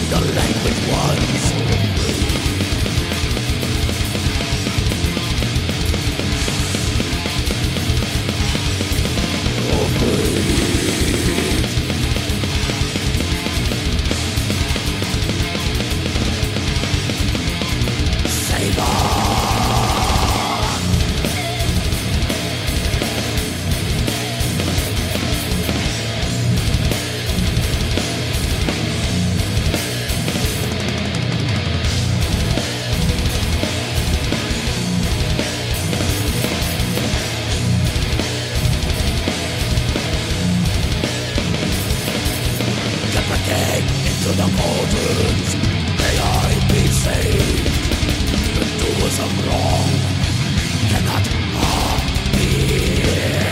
the language once. Into the mountains, may I be saved. The doers of wrong cannot appear.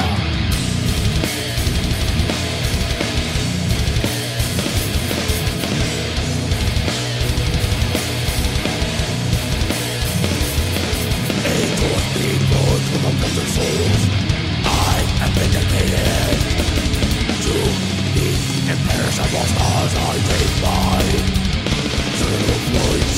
Aid towards being born to the mountain souls. I am vindicated to the imperishable stars I take by eternal flights.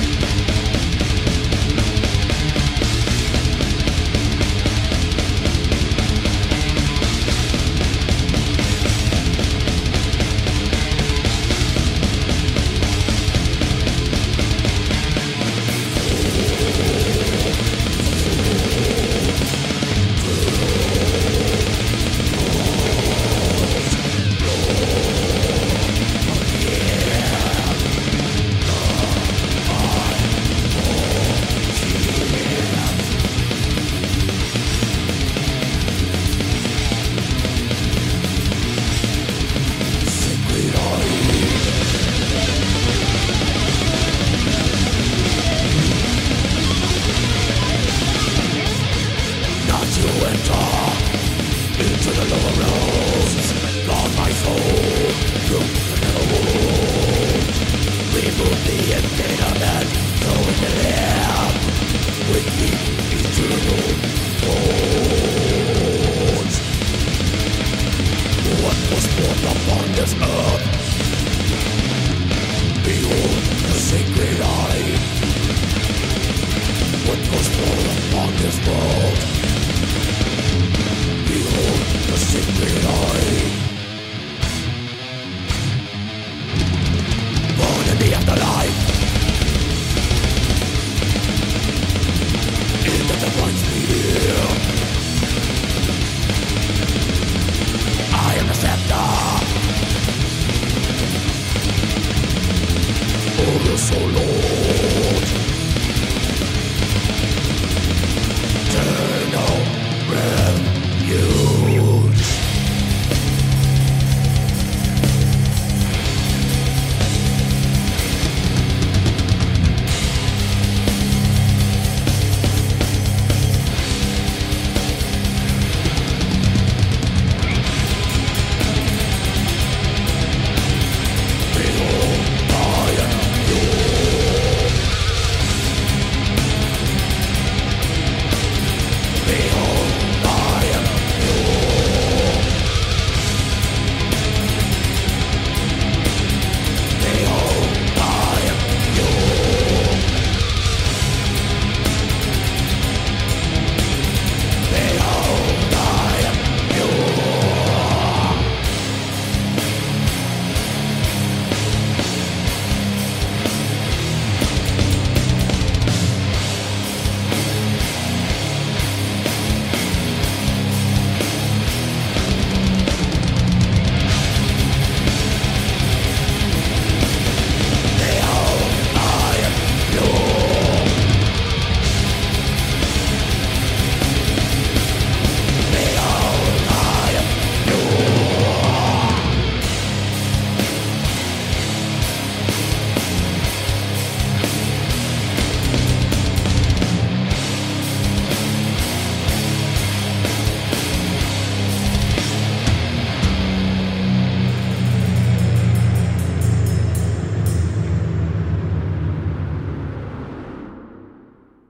Into the lower realms, guard my soul through the nether world. Remove the impediment so we can live with the eternal thrones. What was born upon this earth? Behold the sacred eye. What was born upon this world? Behold the sacred eye. Born in the afterlife, in the divine sphere. I am the scepter. Oh, you're so low.